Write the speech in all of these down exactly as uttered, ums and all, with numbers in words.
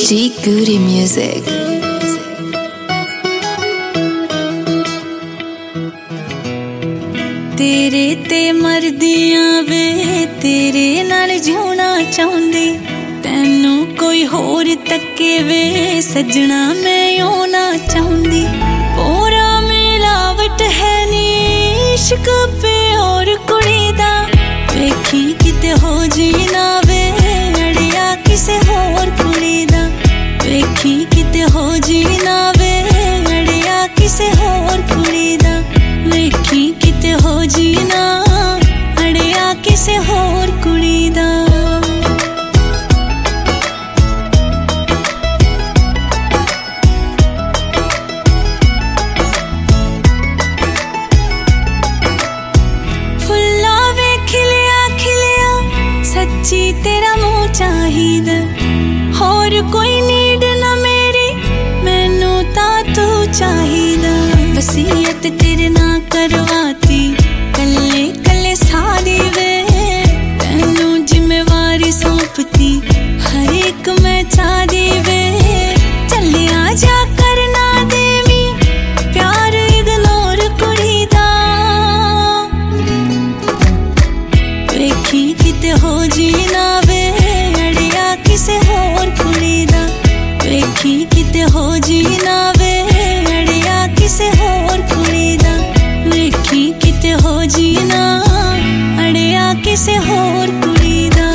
G Goody Music. तेरे ते मरदियां वे तेरे नाल जिउना चाहुंदी, तैनू कोई होर तक्के वे सजना मैं होना चाहुंदी। पूरा मिलावट है नी इश्क पे और कुड़ी दा, वेखी किते हो जीना वे अड़िया किसे होर कुड़ी दा, वेखी किते हो जीना वे अड़िया किसे होर कुड़ी दा, वेखी किते हो जीना अड़िया किसे होर कुड़ी दा। फुल्ला वे खिलिया खिलिया सच्ची तेरा मुँह चाहिदा, होर कोई नीड ना मेरी मैनू ता तू चाहिदा। वसीयत तेरे ना करवाती कल्ले कल्ले सारी वे, तैनू जिम्मेवारी सौंपती हर एक मैं चाहदी वे। चले आ जा करना देवी प्यार इग्नोर कुड़ी दा, वेखी किते हो जीना वे अड़िया किसे होर कुड़ी दा, वेखी किते हो जीना वे अड़िया किसे होर कुड़ी दा, वेखी किते हो जीना अड़िया किसे होर कुड़ी दा।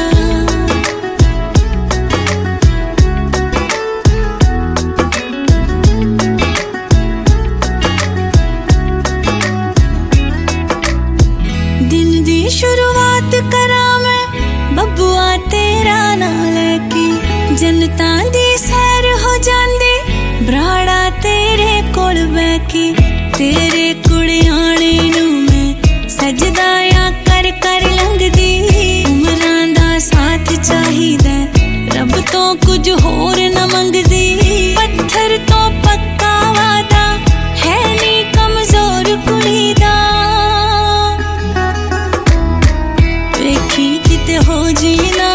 दिन दी शुरुआत करा मैं बब्बुआ तेरा ना लैके, जनता दी सैर हो जांदी ब्राड़ा तेरे कोल बैके। तेरे कुड़ियाने नू मैं सजदा या कर कर लंघदी, उमरां दा साथ चाहिदा रब तो कुछ होर न मंगदी। पत्थर तो पक्का वादा है नी कमजोर कुड़ी दा, वेखी किते हो जीना